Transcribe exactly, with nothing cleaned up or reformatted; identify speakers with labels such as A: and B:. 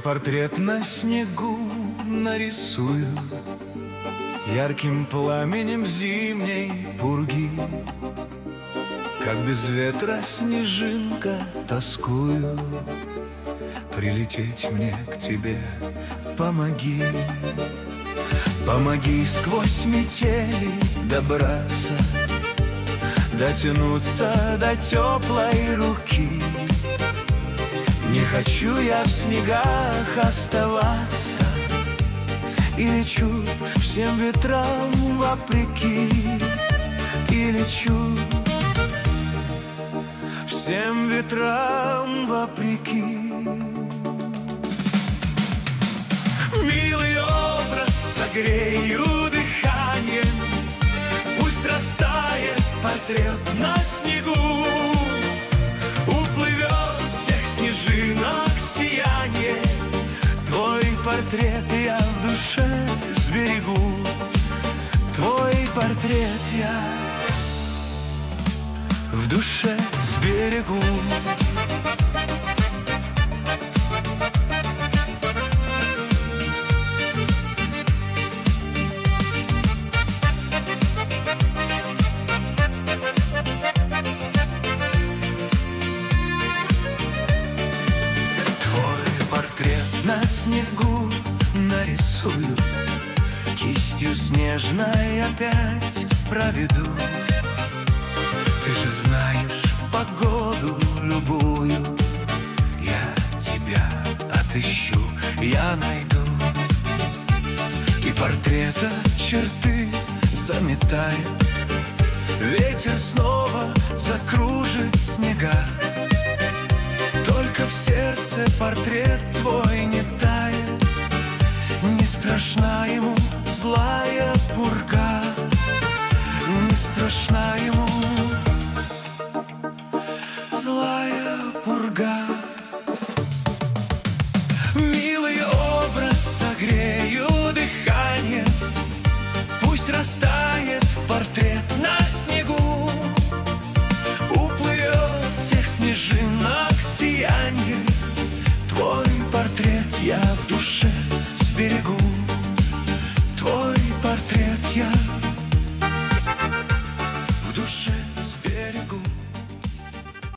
A: портрет на снегу нарисую ярким пламенем зимней пурги. Как без ветра снежинка тоскую, прилететь мне к тебе помоги. Помоги сквозь метели добраться, дотянуться до теплой руки. Не хочу я в снегах оставаться, и лечу всем ветрам вопреки. И лечу всем ветрам вопреки. Милый образ согрею дыханием, пусть растает портрет на снегу. Уплывет всех снежинок сияние, твой портрет я в душе сберегу. Твой портрет я в душе сберегу. На снегу нарисую, кистью снежной опять проведу. Ты же знаешь, в погоду любую я тебя отыщу, я найду. И портрета черты заметает, ветер снова закружит снега. Только в сердце портрет твой не тает, не страшна ему злая пурга, не страшна ему злая пурга.